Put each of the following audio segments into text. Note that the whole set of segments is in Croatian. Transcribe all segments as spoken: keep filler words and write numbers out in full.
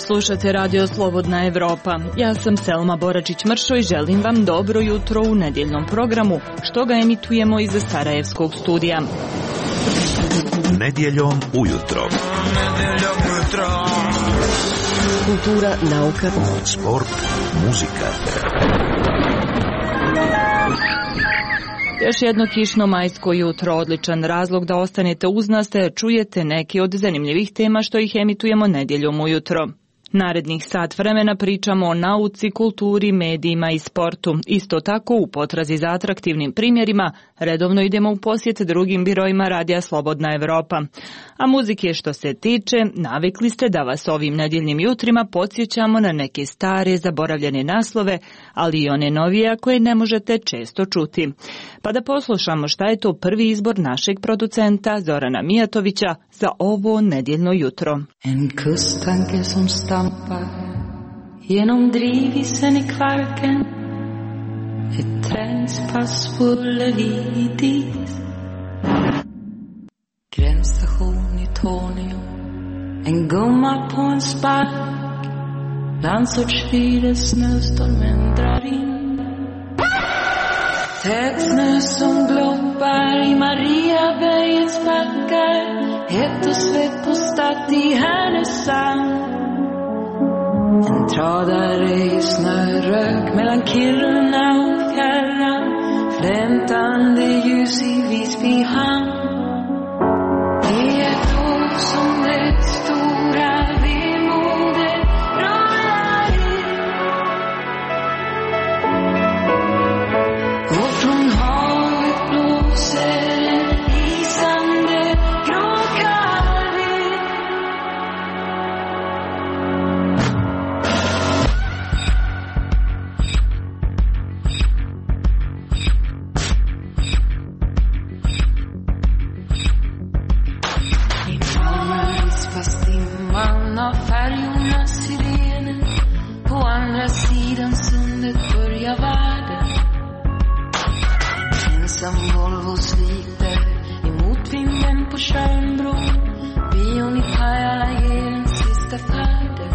Slušate Radio Slobodna Evropa. Ja sam Selma Boračić-Mršo i želim vam dobro jutro u nedjeljnom programu, što ga emitujemo iz Sarajevskog studija. Nedjeljom ujutro. Nedjeljom ujutro. Kultura, nauka, sport, muzika. Još jedno kišno majsko jutro, odličan razlog da ostanete uz nas te čujete neki od zanimljivih tema što ih emitujemo nedjeljom ujutro. Narednih sat vremena pričamo o nauci, kulturi, medijima i sportu. Isto tako, u potrazi za atraktivnim primjerima, redovno idemo u posjet drugim birojima Radija Slobodna Evropa. A muzike što se tiče, navikli ste da vas ovim nedjeljnim jutrima podsjećamo na neke stare, zaboravljene naslove, ali i one novije koje ne možete često čuti. Pa da poslušamo šta je to prvi izbor našeg producenta Zorana Mijatovića za ovo nedjeljno jutro. En kusttanke som stampar genom drivisen i Kvarken, ett trängspass på Ullevi dit, gränsstation i Tornio, en gumma på en spark, landsortsfyret snöstormen drar in. Tät snö som gloppar i Mariabergens backar, hett och svett på Stad i Härnösand. En tradare i snörök mellan Kiruna och fjärran, flämtande ljus i Visby hamn. Det är då som det stora vemodet rullar in. Och från havet blåser en isande gråkall vind. I morgon vispas dimman av färjornas sirener. På andra sidan sundet börjar världen. Ensam Volvo sliter i motvinden på Tjörnbron. Bion i Pajala ger en sista färden.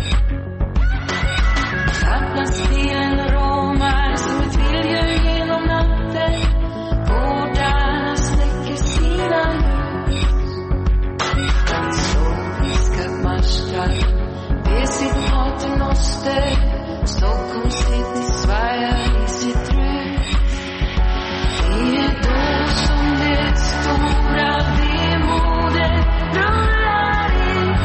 Lastbilen ramar som ett vilddjur genom natten. Bådarna släcker sina ljus. En sloviskad marschstall ber sitt paternoster. Stockholms city svajar i sitt rus. Det är då som det stora vemodet rullar in.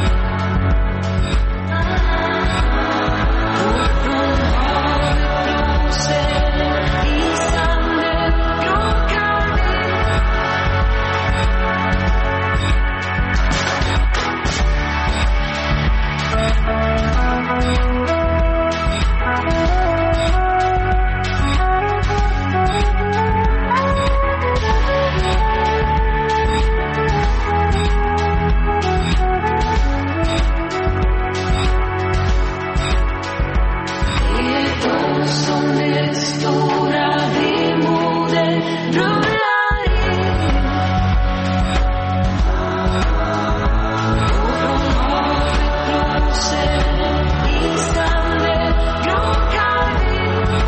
Och från havet blåser en isande gråkall vind. Det är då som det stora vemodet rullar in. Och från havet blåser en isande gråkall vind.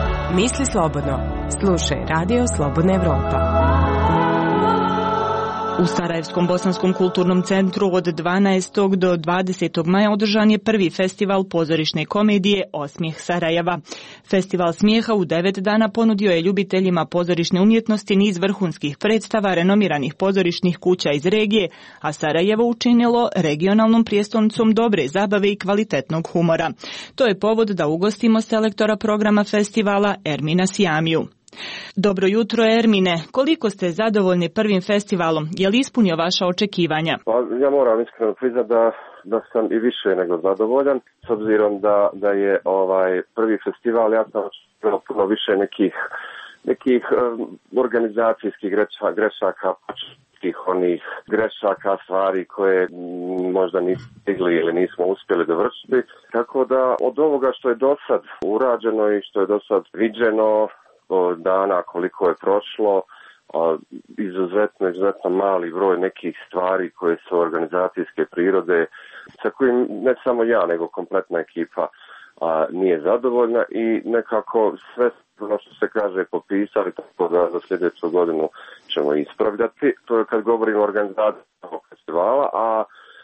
Misli slobodno. Slušaj Radio Slobodna Evropa. U Sarajevskom bosanskom kulturnom centru od dvanaestog do dvadesetog maja održan je prvi festival pozorišne komedije Osmijeh Sarajeva. Festival smijeha u devet dana ponudio je ljubiteljima pozorišne umjetnosti niz vrhunskih predstava renomiranih pozorišnih kuća iz regije, a Sarajevo učinilo regionalnom prijestolnicom dobre zabave i kvalitetnog humora. To je povod da ugostimo selektora programa festivala Ermina Sijamiju. Dobro jutro, Ermine. Koliko ste zadovoljni prvim festivalom? Je li ispunio vaša očekivanja? Pa, ja moram iskreno priznati da, da sam i više nego zadovoljan, s obzirom da, da je ovaj prvi festival, ja sam očekivao puno više nekih, nekih um, organizacijskih greša, grešaka, tih onih grešaka, stvari koje m, možda nismo stigli ili nismo uspjeli dovršiti. Tako da od ovoga što je do sad urađeno i što je do sad viđeno, dana koliko je prošlo, izuzetno, izuzetno mali broj nekih stvari koje su organizacijske prirode, sa kojim ne samo ja, nego kompletna ekipa a, nije zadovoljna i nekako sve ono što se kaže popisali, tako da za sljedeću godinu ćemo ispravljati. To je kad govorimo o organizaciji festivala, a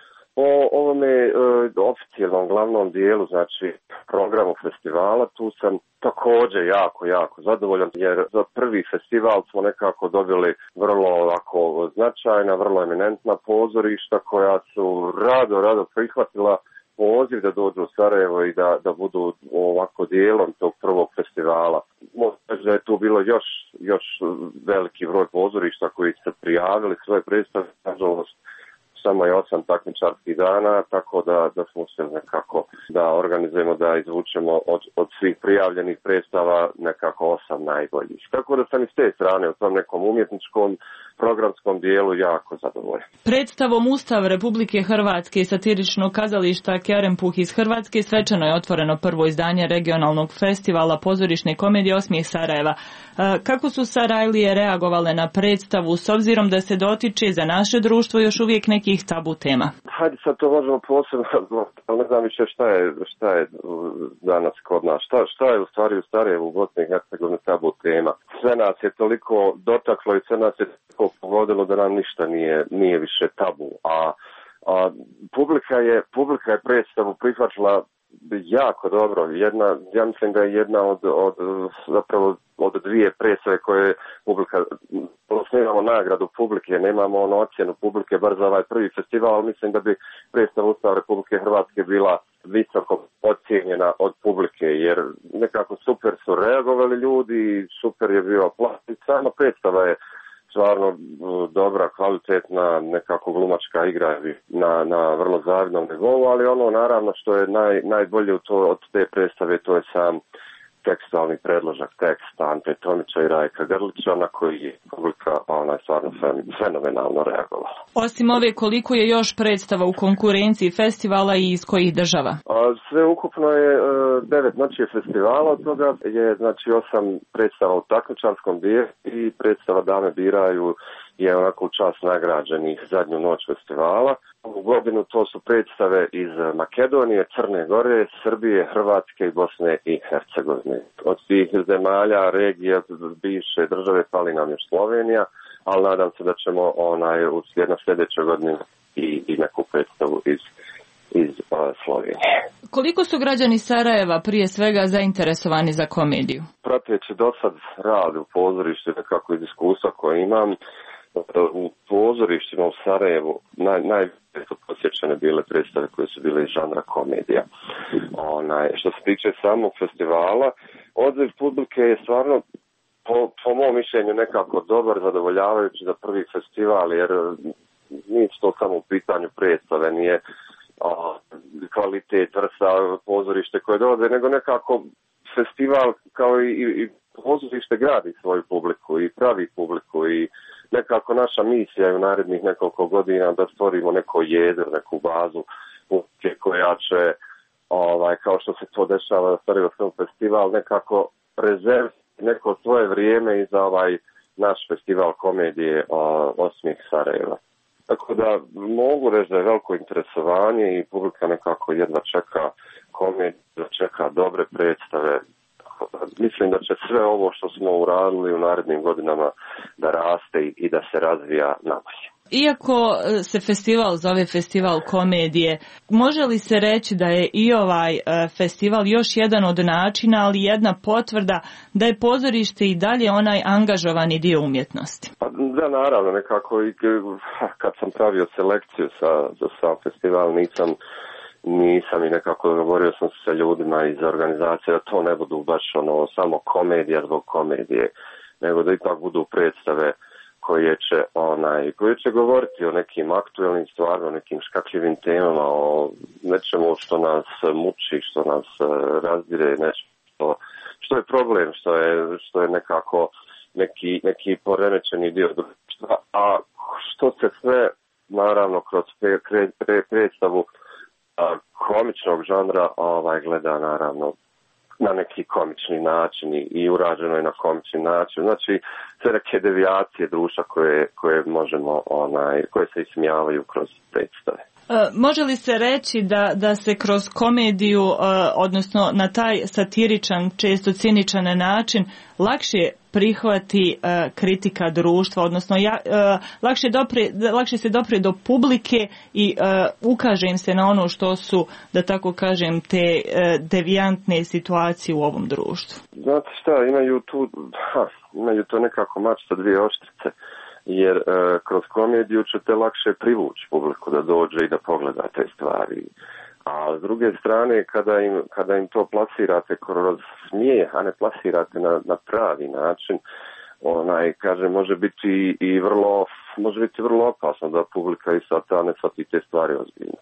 o ovome e, oficijalnom glavnom dijelu, znači programu festivala, tu sam također jako, jako zadovoljan, jer za prvi festival smo nekako dobili vrlo ovako značajna, vrlo eminentna pozorišta koja su rado, rado prihvatila poziv da dođu u Sarajevo i da, da budu ovako dijelom tog prvog festivala. Možda je tu bilo još, još veliki broj pozorišta koji su prijavili svoje predstave, nažalost, samo je osam takmičarskih dana, tako da, da smo se nekako da organizujemo, da izvučemo od, od svih prijavljenih predstava nekako osam najboljih. Tako da sam i s te strane u tom nekom umjetničkom programskom dijelu jako zadovoljan. Predstavom Ustav Republike Hrvatske i satiričnog kazališta Kerempuh iz Hrvatske svečano je otvoreno prvo izdanje regionalnog festivala pozorišne komedije Osmijeh Sarajeva. Kako su Sarajlije reagovale na predstavu s obzirom da se dotiče za naše društvo još uvijek nekih tabu tema? Hajde sad to možemo posebno, ali ne znam više šta je, šta je danas kod nas. Šta, šta je u stvari u Sarajevu, u Bosni i Hercegovini tabu tema? Sve nas je toliko dotaklo i sve nas je toliko pogodilo da nam ništa nije, nije više tabu. A, a publika je, publika je predstavu prihvatila jako dobro. Jedna, ja mislim da je jedna od, od zapravo od dvije predstave koje publika, osnivamo nagradu publike, nemamo ono ocjenu publike bar za ovaj prvi festival, ali mislim da bi predstava Ustav Republike Hrvatske bila visoko ocijenjena od publike, jer nekako super su reagovali ljudi, super je bio aplavz i sama predstava je stvarno dobra, kvalitetna, nekako glumačka igra na, na vrlo zavidnom nivou, ali ono naravno što je naj, najbolje u to, od te predstave, to je sam tekstualni predložak teksta Ante Tomića i Rajka Grlića, na koji je publika ona stvarno fenomenalno reagovala. Osim ove, koliko je još predstava u konkurenciji festivala i iz kojih država? A, sve ukupno je e, devet noći festivala, od toga je znači osam predstava u takmičarskom dijelu i predstava Dame biraju je onako u čast nagrađenih zadnju noć festivala. U godinu to su predstave iz Makedonije, Crne Gore, Srbije, Hrvatske i Bosne i Hercegovine. Od svih zemalja, regija, bivše države fali nam još Slovenija, ali nadam se da ćemo onaj u sljedećoj godini i, i neku predstavu iz, iz uh, Slovenije. Koliko su građani Sarajeva prije svega zainteresovani za komediju? Prateći do sad rad u pozorištu, nekako iz iskustva koje imam, u pozorištima u Sarajevu naj, najviše su posjećane bile predstave koje su bile iz žanra komedija. Onaj, što se tiče samog festivala, odziv publike je stvarno po, po mom mišljenju nekako dobar, zadovoljavajući za prvi festival, jer nije to samo u pitanju predstave, nije a, kvalitet, vrsta pozorište koje dolaze, nego nekako festival kao i, i pozorište gradi svoju publiku i pravi publiku i nekako naša misija je u narednih nekoliko godina da stvorimo neko jezero, neku bazu koja će, ovaj, kao što se to dešava na Sarajevo Film Festival, nekako rezerviti neko svoje vrijeme i za ovaj naš festival komedije Osmijeh Sarajeva. Tako da mogu reći da je veliko interesovanje i publika nekako jedva čeka komediju, da čeka dobre predstave. Mislim da će sve ovo što smo uradili u narednim godinama da raste i da se razvija nabolje. iako se festival zove festival komedije, može li se reći da je i ovaj festival još jedan od načina, ali jedna potvrda da je pozorište i dalje onaj angažovani dio umjetnosti? Pa, da, naravno, nekako i kad sam pravio selekciju sa, za sam festival, nisam Nisam i nekako dogovorio sam se sa ljudima iz organizacije da to ne budu baš ono samo komedija zbog komedije, nego da ipak budu predstave koje će onaj koje će govoriti o nekim aktuelnim stvarima, o nekim škakljivim temama, o nečemu što nas muči, što nas razdire, nešto što, što je problem, što je što je nekako neki neki poremećeni dio društva, a što se sve naravno kroz pre, pre, pre, predstavu komičnog žanra ovaj gleda naravno na neki komični način i, i urađeno je na komični način. Znači sve neke devijacije društva koje, koje možemo onaj koje se ismijavaju kroz predstave. E, može li se reći da, da se kroz komediju, e, odnosno na taj satiričan, često ciničan način, lakše prihvati e, kritika društva, odnosno ja, e, lakše, dopre, lakše se dopre do publike i e, ukaže im se na ono što su, da tako kažem, te e, devijantne situacije u ovom društvu? Znate šta, imaju tu, ha, imaju to nekako mač sa dvije oštrice. Jer e, kroz komediju ćete lakše privući publiku da dođe i da pogleda te stvari. A s druge strane, kada im, kada im to plasirate kroz smijeh, a ne plasirate na, na pravi način, onaj, kaže, može biti i vrlo, može biti vrlo opasno da publika i sata ne shvati te stvari ozbiljno.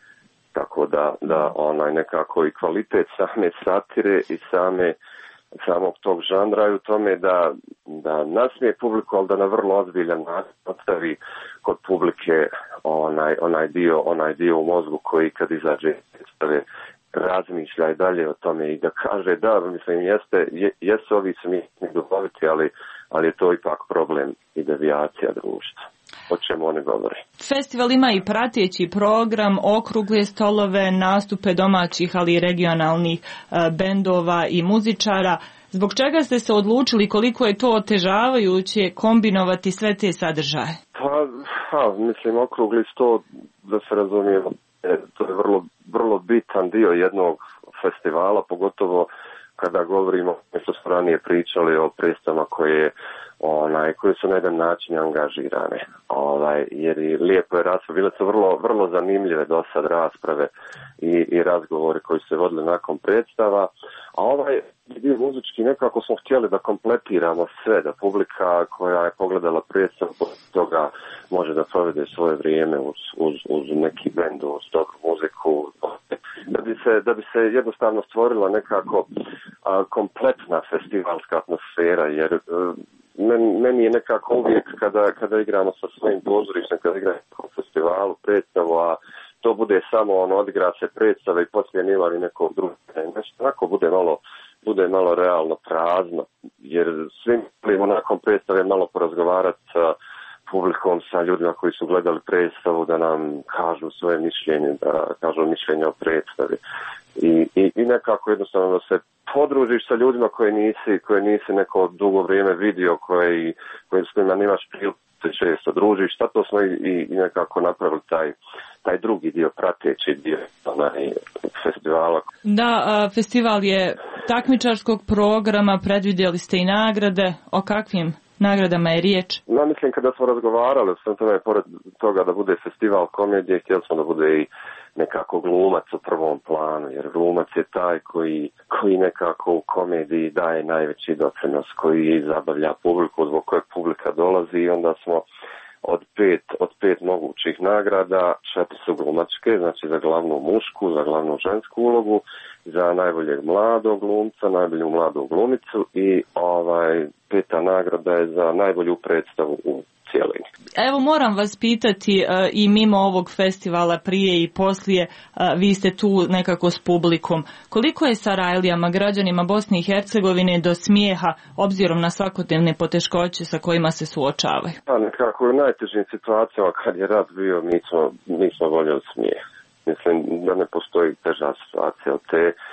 Tako da, da onaj, nekako i kvalitet same satire i same samog tog žanra i u tome da, da nasmije publiku, ali da na vrlo ozbiljan način ostavi kod publike onaj, onaj, dio, onaj dio u mozgu koji kad izađe predstave razmišlja i dalje o tome i da kaže da, mislim, jeste, je, jesu ovi smiješni duhoviti, ali, ali je to ipak problem i devijacija društva. O čemu oni govore. Festival ima i prateći program, okrugle stolove, nastupe domaćih, ali i regionalnih uh, bendova i muzičara. Zbog čega ste se odlučili, koliko je to otežavajuće kombinovati sve te sadržaje? Pa, ha, mislim, okrugli sto, da se razumijemo, to je vrlo, vrlo bitan dio jednog festivala, pogotovo kada govorimo, što smo ranije pričali o predstavama koje, onaj, koje su na jedan način angažirane. Ovaj, jer i lijepo je rasprave, bile su vrlo, vrlo zanimljive do sad rasprave i, i razgovori koji se vodili nakon predstava. A ovaj dio muzički nekako smo htjeli da kompletiramo sve, da publika koja je pogledala predstavu toga može da provede svoje vrijeme uz, uz, uz neki bend, uz dobru muziku, da bi se, da bi se jednostavno stvorila nekako a, kompletna festivalska atmosfera, jer a, men, meni je nekako uvijek kada, kada igramo sa svojim pozorištem, kada igramo na festivalu predstavu, a to bude samo ono, odigra se predstave i poslije nima li nekog drugog, nešto tako bude malo, bude malo realno prazno, jer svim želimo nakon predstave malo porazgovarati sa publikom, sa ljudima koji su gledali predstavu, da nam kažu svoje mišljenje, da kažu mišljenje o predstavi. I, i, i nekako jednostavno da se podružiš sa ljudima koje nisi, koje nisi neko dugo vrijeme vidio, koje, koje s kojima nemaš priliku se često družiš. Zato smo i, i, i nekako napravili taj, taj drugi dio, prateći dio onaj, festivala. Da, a, festival je takmičarskog programa, predvidjeli ste i nagrade. O kakvim nagradama je riječ? No, mislim, kada smo razgovarali, sam tome, pored toga da bude festival komedije, htjeli smo da bude i nekako glumac u prvom planu, jer glumac je taj koji, koji nekako u komediji daje najveći doprinos, koji zabavlja publiku, zbog kojeg publika dolazi, i onda smo od pet, od pet mogućih nagrada, četiri su glumačke, znači za glavnu mušku, za glavnu žensku ulogu, za najboljeg mladog glumca, najbolju mladu glumicu i ovaj peta nagrada je za najbolju predstavu u cijelini. Evo, moram vas pitati, uh, i mimo ovog festivala, prije i poslije, uh, vi ste tu nekako s publikom. Koliko je Sarajlijama, građanima Bosne i Hercegovine, do smijeha, obzirom na svakodnevne poteškoće sa kojima se suočavaju? Pa nekako u najtežim situacijama kad je rat bio, mi smo, mi smo voljeli smijeh. Mislim da ne postoji teža situacija od te.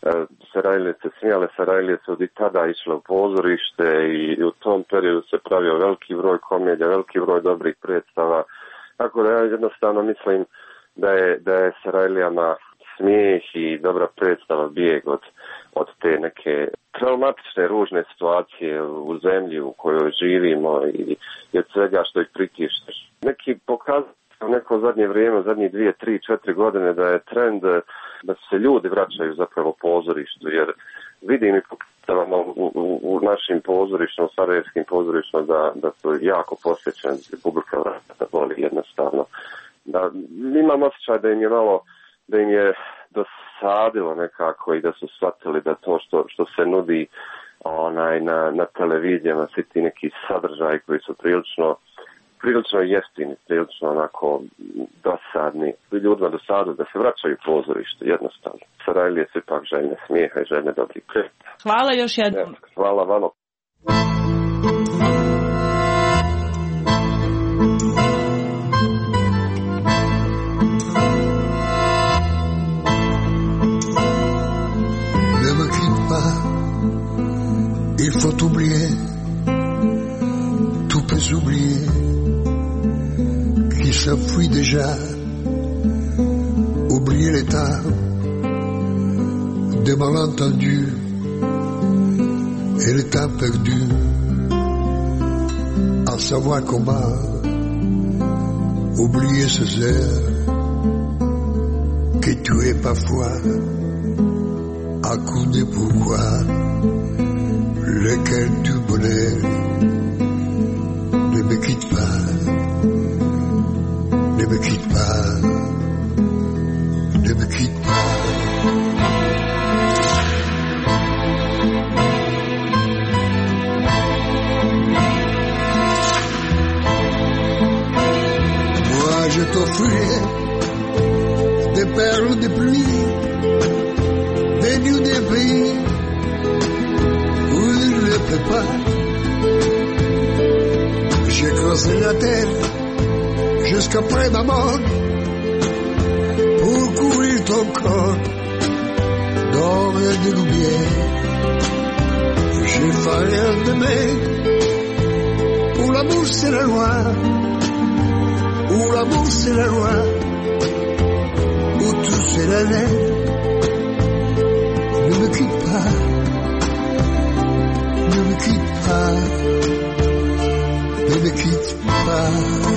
Sarajlije se smijale, Sarajlije su od i tada išle u pozorište i u tom periodu se pravio veliki broj komedija, veliki broj dobrih predstava. Tako da ja jednostavno mislim da je, da je Sarajlijama smijeh i dobra predstava bijeg od, od te neke traumatične, ružne situacije u zemlji u kojoj živimo i, i od svega što ih pritišće. Neki pokazuju u neko zadnje vrijeme, zadnjih dvije, tri, četiri godine da je trend da se ljudi vraćaju zapravo pozorištu, jer vidim i pokazavamo u, u, u našim pozorištima, u sarajevskim pozorištima da, da su jako posjećeni, publika vrata voli jednostavno. Da, imam osjećaj da im je malo, da im je dosadilo nekako i da su shvatili da to što, što se nudi onaj, na, na televizijama, svi ti neki sadržaji koji su prilično prilično jeftini, prilično onako dosadni. Ljudima dosadu da se vraćaju u pozorište, jednostavno. Sarajlije su ipak željne smijeha i željne dobrih predstava. Hvala još jednom. Hvala vama. Ne me quitte pas, il faut oublier, tout peut s'oublier. Qui s'enfuit déjà, oublier l'état des malentendus et le temps perdu, à savoir comment oublier ces heures que tu es parfois à coup de pourquoi, lequel du bonheur ne me quitte pas. Ne me quitte pas, ne me quitte pas. Moi je t'offrirai des perles de pluie, venues des pays où il ne pleut pas. J'ai creusé la terre jusqu'après ma mort pour couvrir ton corps d'or et de lumière. J'ai failli un demain où l'amour c'est la loi, où l'amour c'est la loi, où tout c'est la lèvre. Ne me quitte pas, ne me quitte pas, ne me quitte pas.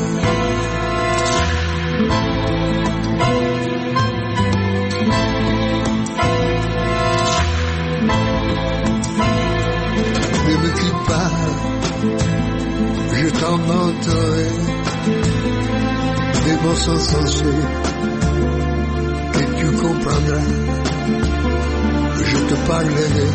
Ne me quitte pas, je t'en menterai des mots sensés que tu comprendras. Je te parlerai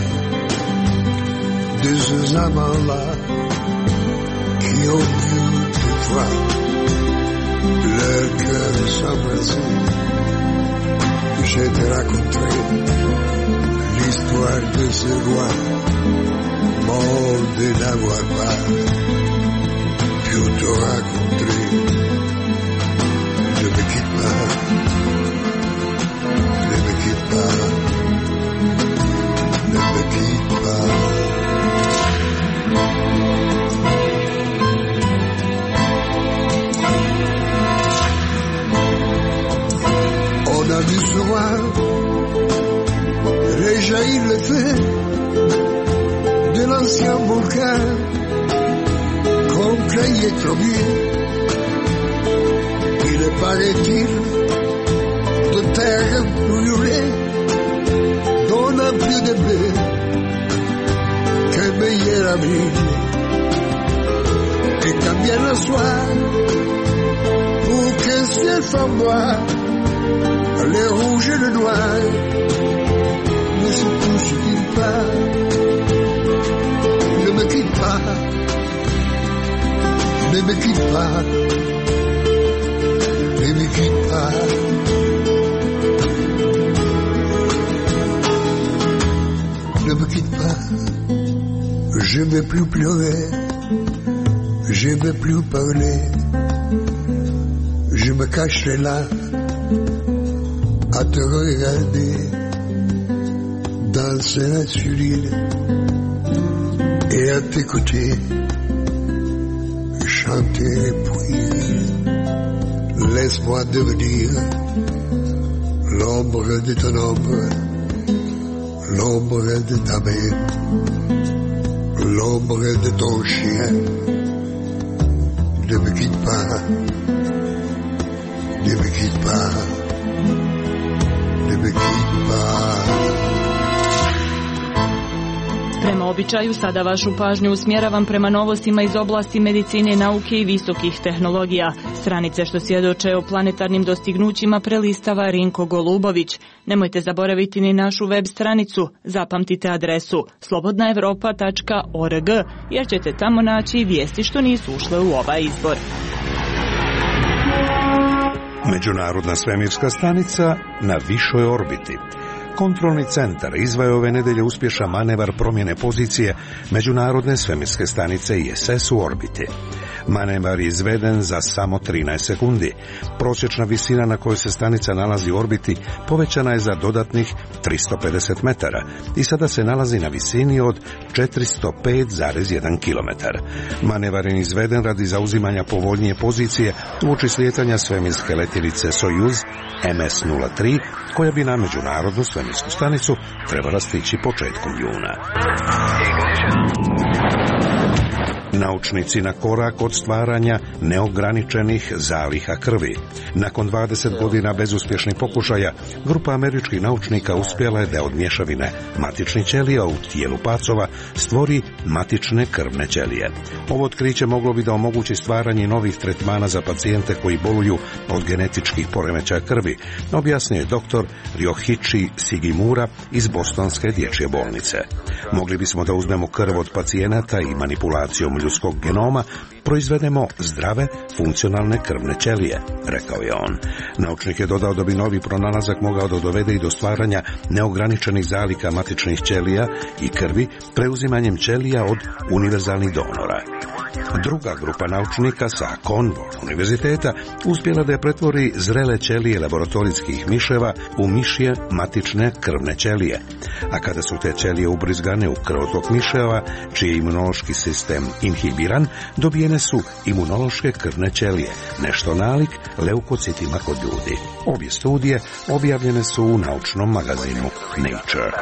de ces amants-là qui ont vu des fois leur cœur s'embrasser. Je te raconterai l'histoire de ce roi mort de n'avoir pas pu te raconter. Ne me quitte pas, ne me quitte pas, ne me quitte pas. On a vu souvent réjaillir le feu de l'ancien volcan qu'on craignait trop bien. Il paraît-il de terre brûlée donne un peu de bleu que meilleur avril. Et quand vient le soir pour que le ciel flamboie, les rouges et le noir ne se touchent-ils pas? Ne me quitte pas, ne me quitte pas, ne me quitte pas. Ne me quitte pas, je ne vais plus pleurer, je ne vais plus parler, je me cacherai là à te regarder danserai sur l'île et à tes côtés chanter puis laisse-moi devenir l'ombre de ton ombre, l'ombre de ta main, l'ombre de ton chien. Ne me quitte pas, ne me quitte pas, ne me quitte pas. Prema običaju, sada vašu pažnju usmjeravam prema novostima iz oblasti medicine, nauke i visokih tehnologija. Stranice što svjedoče o planetarnim dostignućima prelistava Rinko Golubović. Nemojte zaboraviti ni našu web stranicu, zapamtite adresu slobodna evropa tačka org, jer ćete tamo naći vijesti što nisu ušle u ovaj izbor. Međunarodna svemirska stanica na višoj orbiti. Kontrolni centar izveo je ove nedelje uspješan manevar promjene pozicije Međunarodne svemirske stanice I S S u orbiti. Manevar je izveden za samo trinaest sekundi. Prosječna visina na kojoj se stanica nalazi u orbiti povećana je za dodatnih tristo pedeset metara i sada se nalazi na visini od četiristo pet zarez jedan kilometar. Manevar je izveden radi zauzimanja povoljnije pozicije uoči slijetanja svemirske letjelice Soyuz M S nula tri, koja bi na Međunarodnu svemirsku stanicu trebala stići početkom juna. Naučnici na korak od stvaranja neograničenih zaliha krvi. Nakon dvadeset godina bezuspješnih pokušaja, grupa američkih naučnika uspjela je da od mješavine matičnih ćelija u tijelu pacova stvori matične krvne ćelije. Ovo otkriće moglo bi da omogući stvaranje novih tretmana za pacijente koji boluju od genetičkih poremećaja krvi, objasnio je doktor Ryohichi Sugimura iz Bostonske dječje bolnice. Mogli bismo da uzmemo krv od pacijenata i manipulacijom ljudskog genoma proizvedemo zdrave, funkcionalne krvne ćelije, rekao je on. Naučnik je dodao da bi novi pronalazak mogao da dovede i do stvaranja neograničenih zalika matičnih ćelija i krvi preuzimanjem ćelija od univerzalnih donora. Druga grupa naučnika sa Cornell univerziteta uspjela da je pretvori zrele ćelije laboratorijskih miševa u mišje matične krvne ćelije. A kada su te ćelije ubrizgane u krvotok miševa, čiji je imunološki sistem inhibiran, dobijene su imunološke krvne ćelije, nešto nalik leukocitima kod ljudi. Obje studije objavljene su u naučnom magazinu Nature.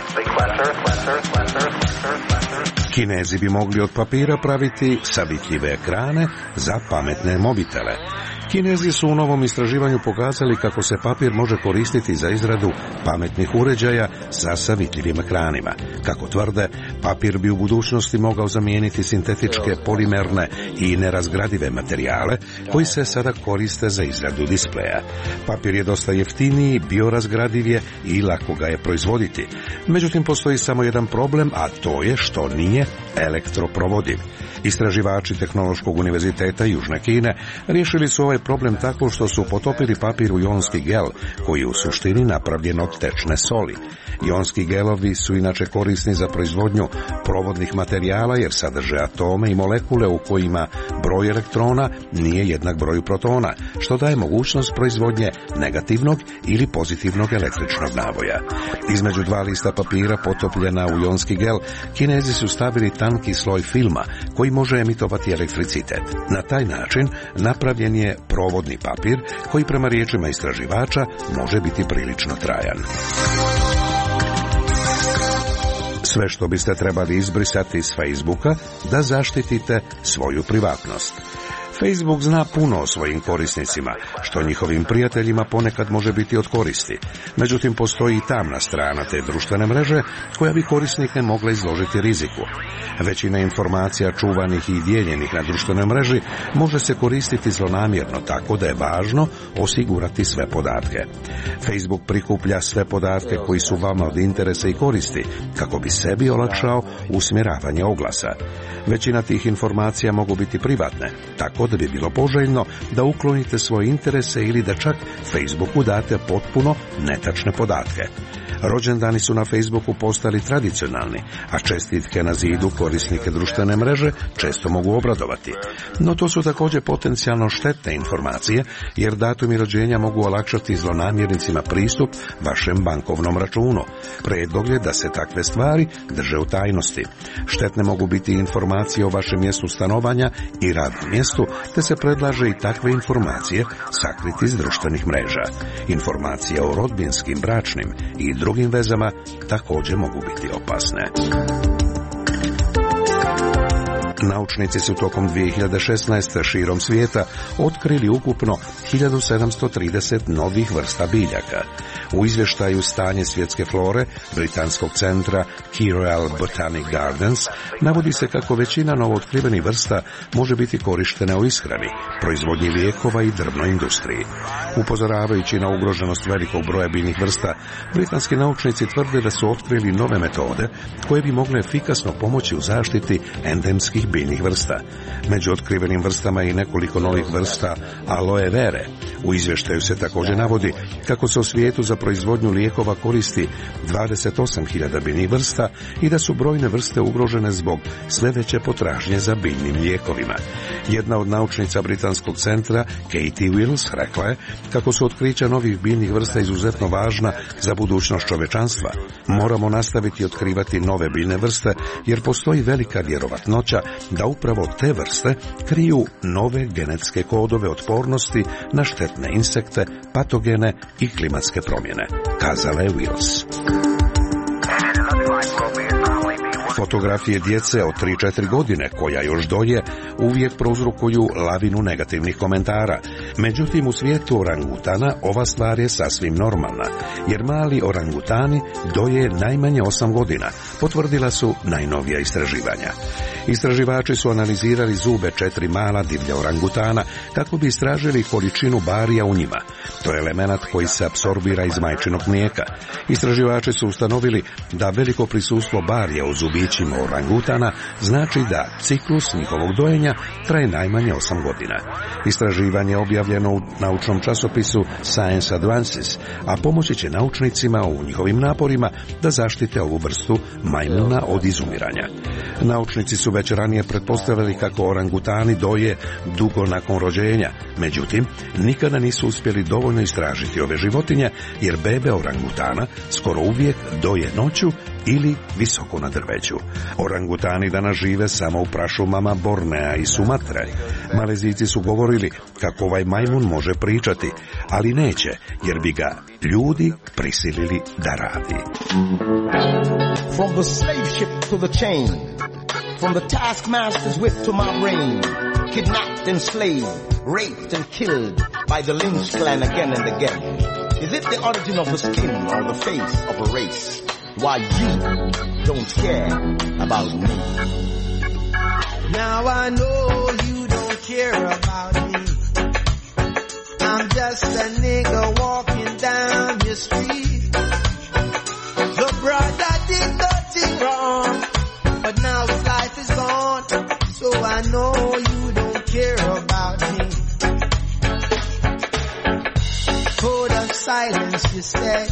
Kinezi bi mogli od papira praviti savitljive ekrane za pametne mobitele. Kinezi su u novom istraživanju pokazali kako se papir može koristiti za izradu pametnih uređaja sa savitljivim ekranima. Kako tvrde, papir bi u budućnosti mogao zamijeniti sintetičke, polimerne i nerazgradive materijale koji se sada koriste za izradu displeja. Papir je dosta jeftiniji, biorazgradiv je i lako ga je proizvoditi. Međutim, postoji samo jedan problem, a to je što nije elektroprovodiv. Istraživači Tehnološkog univerziteta Južne Kine riješili su ovaj problem tako što su potopili papir u jonski gel, koji je u suštini napravljen od tečne soli. Jonski gelovi su inače korisni za proizvodnju provodnih materijala jer sadrže atome i molekule u kojima broj elektrona nije jednak broju protona, što daje mogućnost proizvodnje negativnog ili pozitivnog električnog navoja. Između dva lista papira potopljena u jonski gel, Kinezi su stavili tanki sloj filma koji može emitovati elektricitet. Na taj način napravljen je provodni papir koji prema riječima istraživača može biti prilično trajan. Sve što biste trebali izbrisati iz Facebooka da zaštitite svoju privatnost. Facebook zna puno o svojim korisnicima, što njihovim prijateljima ponekad može biti od koristi. Međutim, postoji i tamna strana te društvene mreže koja bi korisnike mogla izložiti riziku. Većina informacija čuvanih i dijeljenih na društvenoj mreži može se koristiti zlonamjerno, tako da je važno osigurati sve podatke. Facebook prikuplja sve podatke koji su vama od interesa i koristi, kako bi sebi olakšao usmjeravanje oglasa. Većina tih informacija mogu biti privatne, tako da bi bilo poželjno da uklonite svoje interese ili da čak Facebooku date potpuno netačne podatke. Rođendani su na Facebooku postali tradicionalni, a čestitke na zidu korisnike društvene mreže često mogu obradovati. No to su također potencijalno štetne informacije, jer datumi rođenja mogu olakšati zlonamjernicima pristup vašem bankovnom računu. Predlog je da se takve stvari drže u tajnosti. Štetne mogu biti informacije o vašem mjestu stanovanja i radnom mjestu, te se predlaže i takve informacije sakriti iz društvenih mreža. Informacije o rodbinskim, bračnim i drugim vezama također mogu biti opasne. Naučnici su tokom dvije hiljade šesnaeste. širom svijeta otkrili ukupno hiljadu sedamsto trideset novih vrsta biljaka. U izvještaju Stanje svjetske flore Britanskog centra Keirel Botanic Gardens navodi se kako većina novootkrivenih vrsta može biti korištena u ishrani, proizvodnji lijekova i drvnoj industriji. Upozoravajući na ugroženost velikog broja biljnih vrsta, britanski naučnici tvrde da su otkrili nove metode koje bi mogle efikasno pomoći u zaštiti endemskih biljnih vrsta. Među otkrivenim vrstama je i nekoliko novih vrsta aloe vere. U izvještaju se također navodi kako se u svijetu za proizvodnju lijekova koristi dvadeset osam hiljada biljnih vrsta i da su brojne vrste ugrožene zbog sve veće potražnje za biljnim lijekovima. Jedna od naučnica Britanskog centra, Katie Wills, rekla je kako su otkrića novih biljnih vrsta izuzetno važna za budućnost čovečanstva. Moramo nastaviti otkrivati nove biljne vrste jer postoji velika vjerovatnoća da upravo te vrste kriju nove genetske kodove otpornosti na štetne insekte, patogene i klimatske promjene, kazala je Wills. Fotografije djece od tri do četiri godine koja još doje uvijek prouzrokuju lavinu negativnih komentara. Međutim, u svijetu orangutana ova stvar je sasvim normalna, jer mali orangutani doje najmanje osam godina, potvrdila su najnovija istraživanja. Istraživači su analizirali zube četiri mala divlja orangutana kako bi istražili količinu barija u njima. To je element koji se apsorbira iz majčinog mlijeka. Istraživači su ustanovili da veliko prisustvo barija u zubićima orangutana znači da ciklus njihovog dojenja traje najmanje osam godina. Istraživanje je objavljeno u naučnom časopisu Science Advances, a pomoći će naučnicima u njihovim naporima da zaštite ovu vrstu majmuna od izumiranja. Naučnici su već ranije pretpostavili kako orangutani doje dugo nakon rođenja, međutim, nikada nisu uspjeli dovoljno istražiti ove životinje, jer bebe orangutana skoro uvijek doje noću ili visoko na drveću. Orangutani danas žive samo u prašumama Bornea i Sumatre. Malezijci su govorili kako ovaj majmun može pričati, ali neće, jer bi ga ljudi prisilili da radi. From the slave ship to the chain, from the taskmaster's whip to my brain, kidnapped, enslaved, raped and killed by the Lynch clan again and again. Is it the origin of the skin or the face of a race? Why you don't care about me? Now I know you don't care about me. I'm just a nigga walking down your street. Your brother did nothing wrong, but now his life is gone, so I know you don't care about me. Code of silence, you said.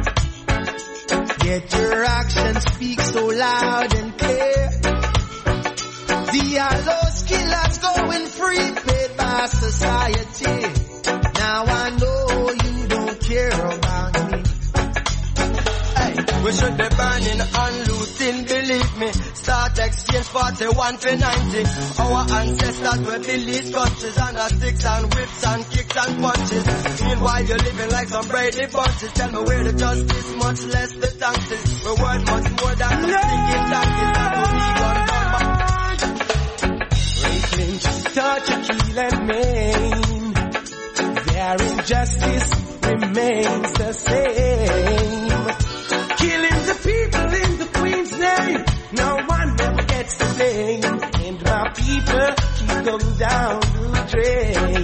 Yet your actions speak so loud and clear. The Allos killers going free, paid by society. Now I know you don't care about me. We should be burning and looting, believe me. Start exchange forty-one for ninety. Our ancestors were Billy's countries under sticks and whips and kicks and punches. Meanwhile you're living like some Brady bunches. Tell me where the justice, much less the taxes. We're worth much more than the stinking taxes. That will be gone down. Rape, lynch, torture, kill and maim. Their injustice remains the same. Killing the people in the Queen's name, no one ever gets the blame, and my people keep going down the drain.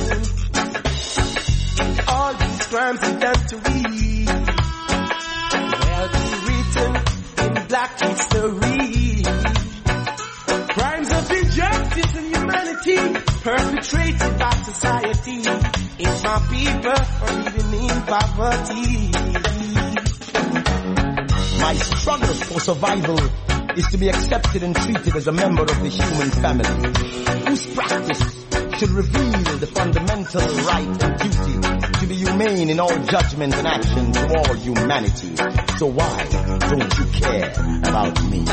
All these crimes are done to we, they'll be written in black history. Crimes of injustice and humanity perpetrated by society, if my people are living in poverty. My struggle for survival is to be accepted and treated as a member of the human family, whose practice should reveal the fundamental right and duty to be humane in all judgment and action to all humanity. So why don't you care about me?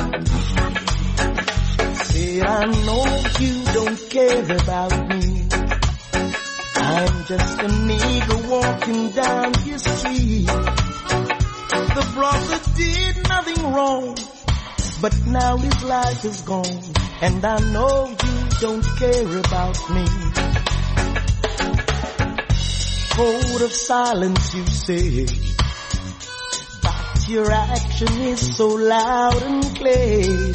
Say, I know you don't care about me. I'm just a nigga walking down your street. The brother did nothing wrong, but now his life is gone, and I know you don't care about me. Code of silence, you say, but your action is so loud and clear.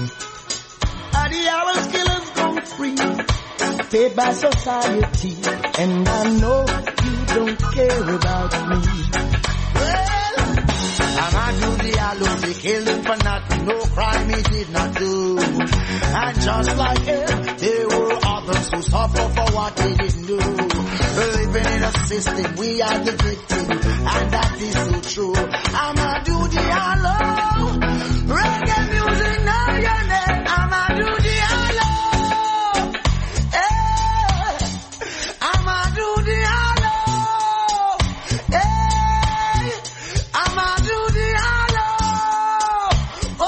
Are the hours killers gone free, paid by society, and I know you don't care about me. Well, I'm a do the alone, they killed him for nothing, no crime he did not do. And just like him, there were others who suffer for what they didn't do. Living in a system, we are the victim, and that is so true. I'm a do the alone, reggae music, know your name. I'm a do the alone, hey. I'm a do the alone, hey. I'm a do the alone,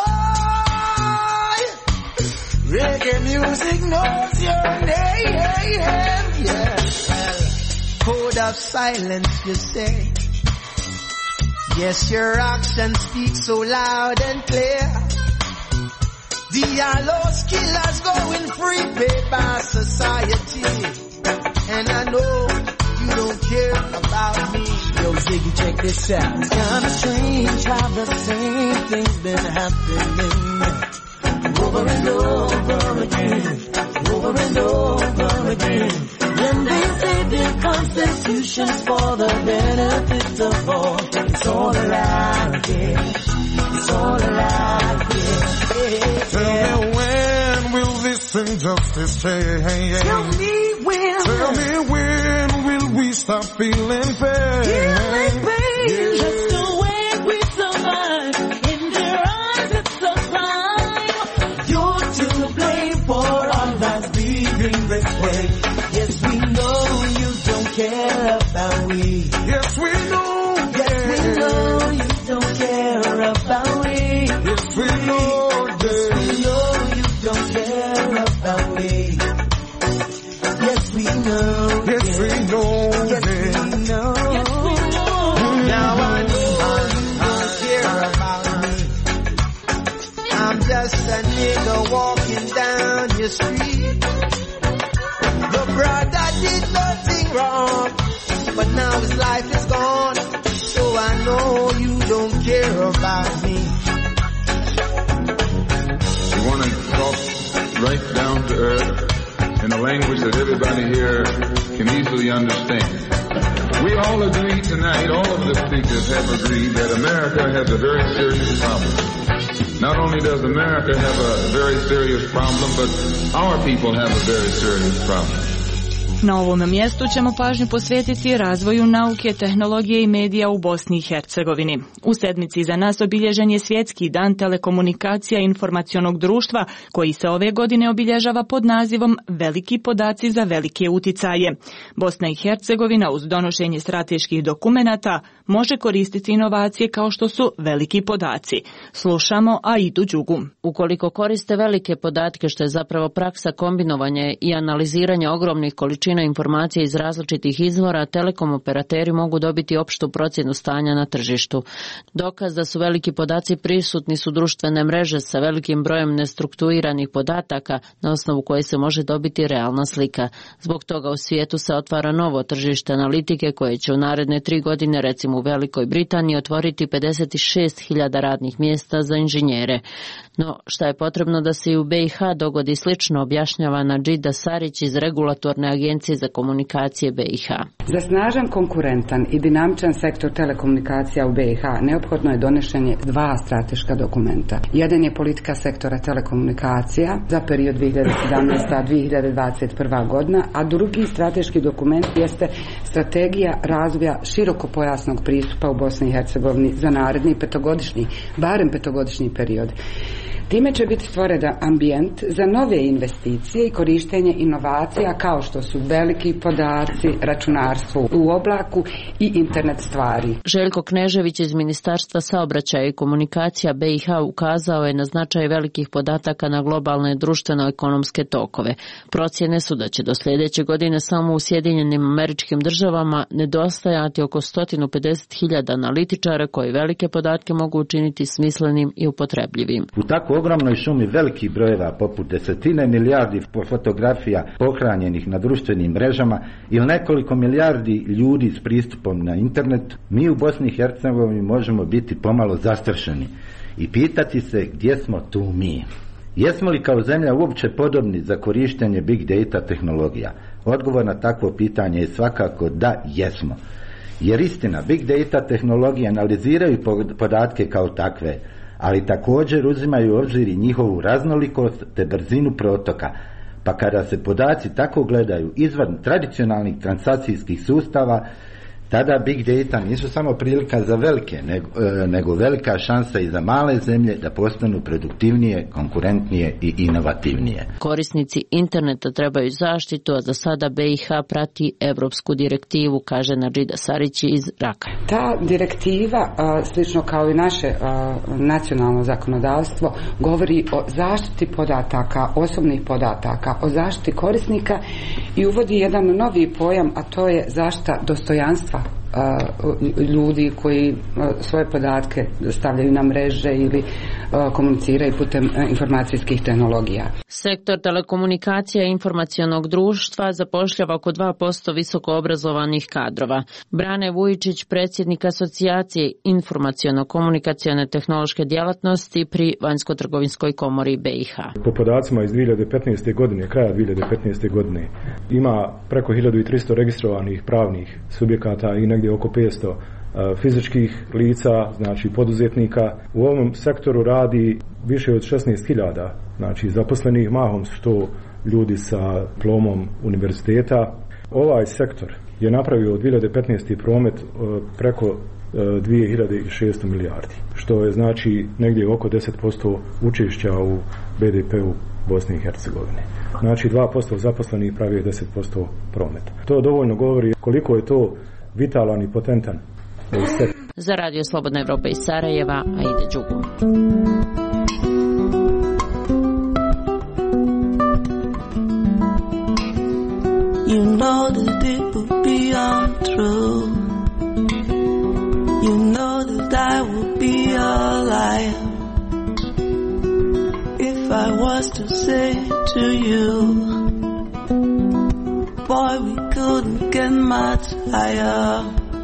oh. Reggae music knows your name, yeah. Code of silence, you say. Yes, your actions speak so loud and clear. The Allos killers going free, paid by society. And I know you don't care about me. Yo, Ziggy, check this out. It's kinda strange how the same thing's been happening over and over again, over and over again. When they say the Constitution's for the benefit of all, it's all a lie, yeah. It's all a lie, yeah. Tell me when will this injustice change? Tell me when. Tell me when will we stop feeling pain? Feeling pain. Yeah. Just the way we survive. In their eyes it's a crime. You're to blame for all that's being this way. Yes, we know you don't care about we. Yes, we know. Yes, we know you don't care about we. Yes, we know. Yes, we know you don't care about we. Yes, we know. Yes, we know. Yes, we know. Yes, we know. Now I know you don't care about me. I'm just a nigga walking down your street. The brother did nothing wrong, but now his life is gone. So I know you don't care about me. You want to talk right down to earth in a language that everybody here can easily understand. We all agree tonight, all of the speakers have agreed that America has a very serious problem. Not only does America have a very serious problem, but our people have a very serious problem. Na ovom mjestu ćemo pažnju posvetiti razvoju nauke, tehnologije i medija u Bosni i Hercegovini. U sedmici za nas obilježen je Svjetski dan telekomunikacija i informacionog društva, koji se ove godine obilježava pod nazivom Veliki podaci za velike uticaje. Bosna i Hercegovina uz donošenje strateških dokumenata može koristiti inovacije kao što su veliki podaci. Slušamo Aidu Đugu. Ukoliko koriste velike podatke, što je zapravo praksa kombinovanja i analiziranja ogromnih količina informacija iz različitih izvora, telekom operateri mogu dobiti opštu procjenu stanja na tržištu. Dokaz da su veliki podaci prisutni su društvene mreže sa velikim brojem nestrukturiranih podataka na osnovu koje se može dobiti realna slika. Zbog toga u svijetu se otvara novo tržište analitike koje će u naredne tri godine, recimo u Velikoj Britaniji, otvoriti pedeset šest hiljada radnih mjesta za inženjere. No, šta je potrebno da se i u B i H dogodi slično, objašnjava Nadžida Sarić iz regulatorne agencije Agencije za komunikacije B i H. Za snažan, konkurentan i dinamičan sektor telekomunikacija u B i H neophodno je donošenje dva strateška dokumenta. Jedan je politika sektora telekomunikacija za period dvije hiljade sedamnaesta do dvije hiljade dvadeset prva godina, a drugi strateški dokument jeste strategija razvoja širokopojasnog pristupa u Bosni i Hercegovini za naredni petogodišnji, barem petogodišnji period. Time će biti stvoren ambijent za nove investicije i korištenje inovacija kao što su veliki podaci, računarstvo u oblaku i internet stvari. Željko Knežević iz Ministarstva saobraćaja i komunikacija B i H ukazao je na značaj velikih podataka na globalne društveno-ekonomske tokove. Procjene su da će do sljedeće godine samo u Sjedinjenim Američkim Državama nedostajati oko sto pedeset hiljada analitičara koji velike podatke mogu učiniti smislenim i upotrebljivim. U tako ogromnoj šumi velikih brojeva poput desetine milijardi fotografija pohranjenih na društvenim mrežama ili nekoliko milijardi ljudi s pristupom na internet, mi u Bosni i Hercegovini možemo biti pomalo zastrašeni i pitati se gdje smo tu mi. Jesmo li kao zemlja uopće podobni za korištenje big data tehnologija? Odgovor na takvo pitanje je svakako da jesmo. Jer istina, big data tehnologije analiziraju podatke kao takve, ali također uzimaju u obzir i njihovu raznolikost te brzinu protoka, pa kada se podaci tako gledaju izvan tradicionalnih transakcijskih sustava, tada big data nisu samo prilika za velike, nego, nego velika šansa i za male zemlje da postanu produktivnije, konkurentnije i inovativnije. Korisnici interneta trebaju zaštitu, a za sada B i H prati evropsku direktivu, kaže Nadžida Sarić iz Raka. Ta direktiva, slično kao i naše nacionalno zakonodavstvo, govori o zaštiti podataka, osobnih podataka, o zaštiti korisnika i uvodi jedan novi pojam, a to je zaštita dostojanstva ljudi koji svoje podatke stavljaju na mreže ili komuniciraju putem informacijskih tehnologija. Sektor telekomunikacija i informacionog društva zapošljava oko dva posto visoko obrazovanih kadrova. Brane Vujičić, predsjednik Asocijacije informaciono-komunikacione tehnološke djelatnosti pri Vanjsko-trgovinskoj komori B i H. Po podacima iz dvije hiljade petnaeste. godine, kraja dvije hiljade petnaeste. godine, ima preko hiljadu tristo registrovanih pravnih subjekata i negdje oko petsto fizičkih lica, znači poduzetnika. U ovom sektoru radi više od šesnaest hiljada, znači zaposlenih, mahom su to ljudi sa diplomom univerziteta. Ovaj sektor je napravio od dvije hiljade petnaeste. promet preko dvije hiljade šesto milijardi, što je znači negdje oko deset posto učešća u B D P-u Bosne i Hercegovine. Znači dva posto zaposlenih pravi deset posto prometa. To dovoljno govori koliko je to vitalan i potentan. Za Radio Slobodna Evropa iz Sarajeva, Aida Đugum. You know that it would be untrue. You know that I would be a liar if I was to say to you, boy, we couldn't get much higher.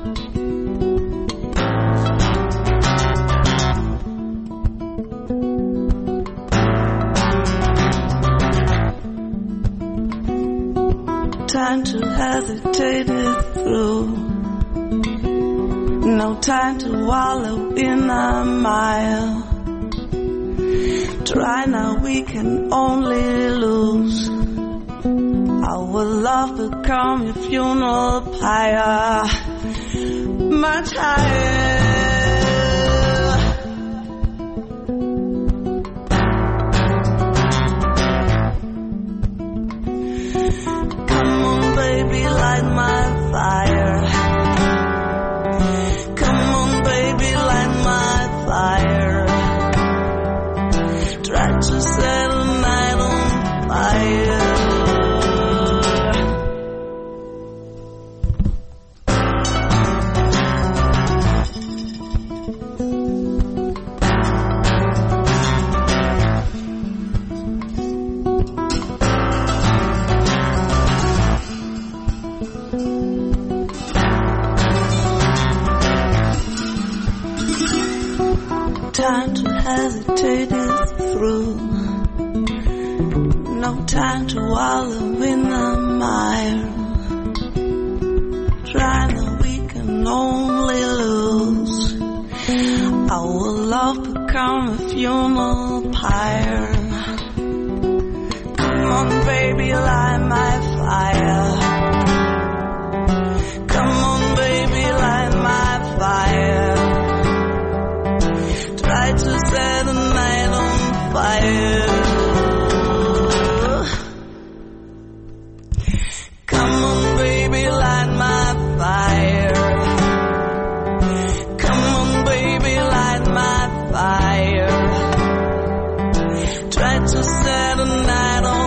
Time to hesitate it through. No time to wallow in a mile. Try now, we can only lose. Our love become your funeral pyre. Much higher. Light my fire. Come on, baby, light my fire. Try to set a night on fire. Time to hesitate it through. No time to wallow in the mire. shrine that we can only lose. Our love become a funeral pyre. Come on, baby, light my fire. Come on, baby, light my fire. Try to set the night on fire. Come on, baby, light my fire. Come on, baby, light my fire. Try to set the night on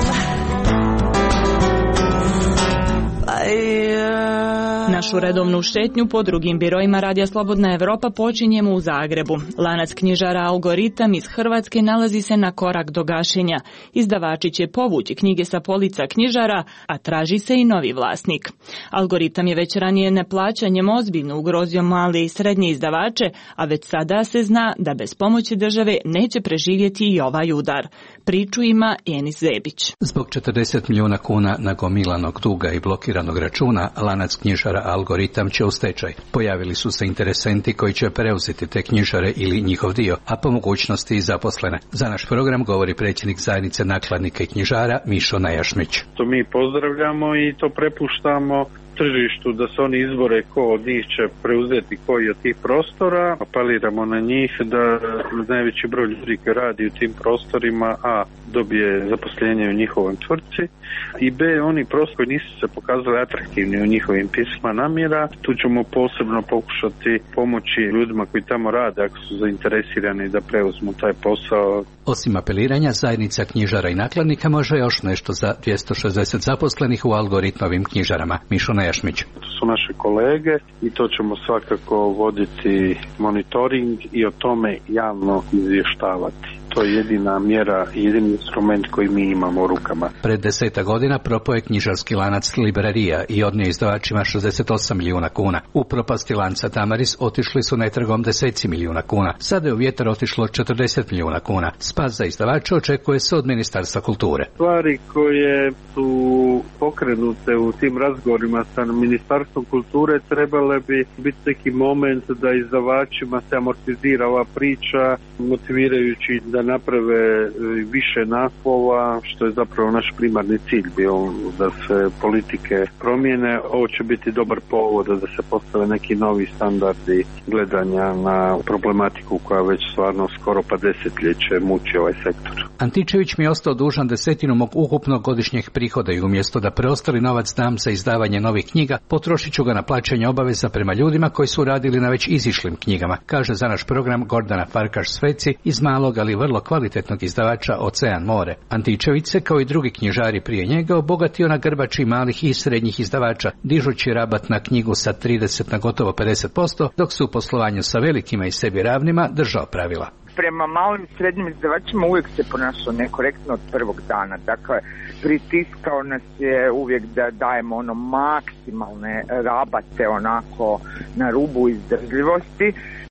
fire. Našu redovnu šetnju po drugim birojima Radija Slobodna Evropa počinjemo u Zagrebu. Lanac knjižara Algoritam iz Hrvatske nalazi se na korak do gašenja. Izdavači će povući knjige sa polica knjižara, a traži se i novi vlasnik. Algoritam je već ranije neplaćanjem ozbiljno ugrozio male i srednje izdavače, a već sada se zna da bez pomoći države neće preživjeti i ovaj udar. Priču ima Enis Zebić. Zbog četrdeset milijuna kuna nagomilanog duga i blokiranog računa, lanac knjižara Algoritam će u stečaj. Pojavili su se interesenti koji će preuzeti te knjižare ili njihov dio, a po mogućnosti i zaposlene. Za naš program govori predsjednik zajednice nakladnika i knjižara Mišo Najašmić. To mi pozdravljamo i to prepuštamo tržištu da se oni izbore ko od njih će preuzeti koji od tih prostora. Apeliramo na njih da najveći broj ljudi koji radi u tim prostorima a dobije zaposlenje u njihovoj tvrtci i b oni prostori koji nisu se pokazali atraktivni u njihovim pisma namjera. Tu ćemo posebno pokušati pomoći ljudima koji tamo rade ako su zainteresirani da preuzmu taj posao. Osim apeliranja, zajednica knjižara i nakladnika može još nešto za dvjesto šezdeset zaposlenih u Algoritmovim knjižarama. Mišo Najašmić. To su naše kolege i to ćemo svakako voditi monitoring i o tome javno izvještavati. To je jedina mjera i jedini instrument koji mi imamo u rukama. Pred deseta godina propao je knjižarski lanac Librarija i odnio izdavačima šezdeset osam milijuna kuna. U propasti lanca Tamaris otišli su netragom deseci milijuna kuna. Sada je u vjetar otišlo četrdeset milijuna kuna. Spas za izdavače očekuje se od Ministarstva kulture. Stvari koje su pokrenute u tim razgovorima sa Ministarstvom kulture trebale bi biti neki moment da izdavačima se amortizira ova priča, motivirajući da naprave više naslova, što je zapravo naš primarni cilj bio, da se politike promijene. Ovo će biti dobar povod da se postave neki novi standardi gledanja na problematiku koja već stvarno skoro pa desetljeće muči ovaj sektor. Antičević mi je ostao dužan desetinu mog ukupnog godišnjeg prihoda i umjesto da preostali novac dam za izdavanje novih knjiga, potrošit ću ga na plaćanje obaveza prema ljudima koji su radili na već izišlim knjigama, kaže za naš program Gordana Farkaš-Sveci iz malog ali vrlo kvalitetnog izdavača Ocean more. Antičević se, kao i drugi knjižari prije njega, obogatio na grbači malih i srednjih izdavača, dižući rabat na knjigu sa trideset na gotovo pedeset posto, dok su u poslovanju sa velikima i sebi ravnima držao pravila. Prema malim i srednjim izdavačima uvijek se ponašao nekorektno od prvog dana. Dakle, pritiskao nas je uvijek da dajemo ono maksimalne rabate onako na rubu izdržljivosti.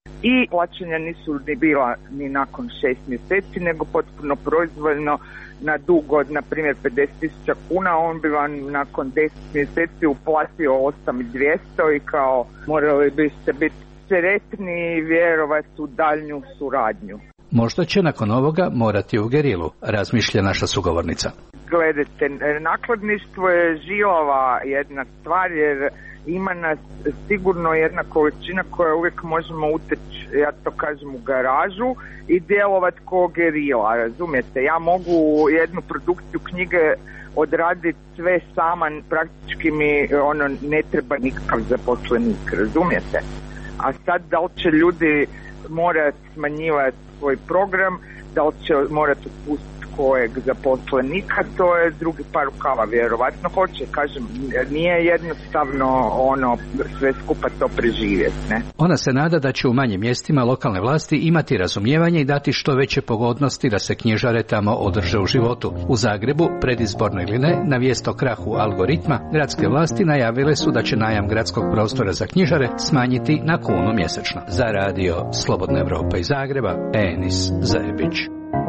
I plaćanja nisu ni bila ni nakon šest mjeseci, nego potpuno proizvoljno na dug od, na primjer, pedeset tisuća kuna, on bi vam nakon deset mjeseci uplatio osam tisuća dvjesto i kao morali biste biti sretni i vjerovati u daljnju suradnju. Možda će nakon ovoga morati u gerilu, razmišlja naša sugovornica. Gledajte, nakladništvo je žilava jedna stvar jer ima nas sigurno jedna količina koja uvijek možemo uteći, ja to kažem, u garažu i djelovati ko gerila, razumijete? Ja mogu jednu produkciju knjige odraditi sve sama, praktički mi ono ne treba nikakav zaposlenik, razumijete? A sad da li će ljudi morati smanjivati svoj program, da li će morati otpustiti kojeg zaposlenika, to je drugi par rukava, vjerovatno hoće, kažem, nije jednostavno ono sve skupa to preživjeti, ne? Ona se nada da će u manjim mjestima lokalne vlasti imati razumijevanje i dati što veće pogodnosti da se knjižare tamo održe u životu. U Zagrebu, predizborno ili ne, na vijest o krahu Algoritma, gradske vlasti najavile su da će najam gradskog prostora za knjižare smanjiti na kunu mjesečno. Za radio Slobodna Evropa iz Zagreba, Enis Zebić.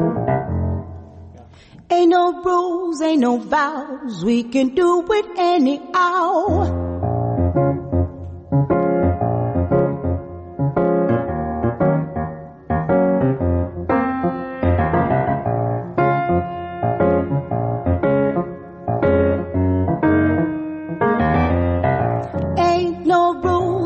Ain't no rules, ain't no vows, we can do it anyhow.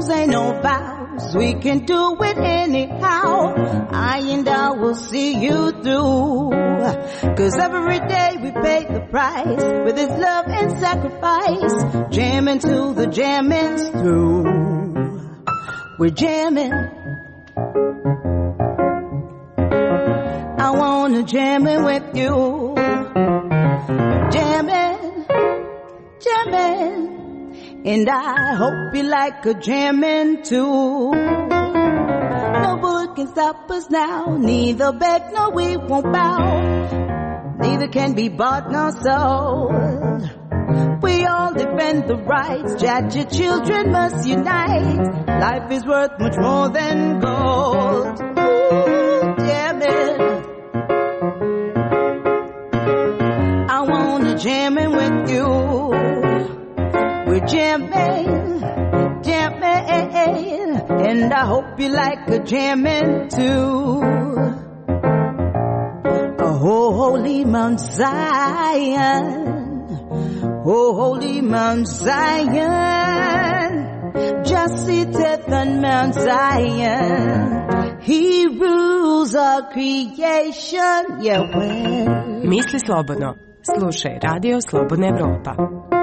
rules, ain't no vows. We can do it anyhow. I and I will see you through. Cause every day we pay the price with his love and sacrifice. Jamming till the jamming's through. We're jamming. I wanna jam it with you. Jamming, jamming. And I hope you like a jamming too. No bullet can stop us now. Neither beg nor we won't bow. Neither can be bought nor sold. We all defend the rights. Judge your children must unite. Life is worth much more than gold. Ooh, jamming. I wanna jamming with you. We're jamming, jamming, and I hope you like a jamming too. Oh, holy Mount Zion, oh, holy Mount Zion, just seated on Mount Zion. He rules all creation, yeah, well. Misli slobodno, slušaj Radio Slobodna Evropa.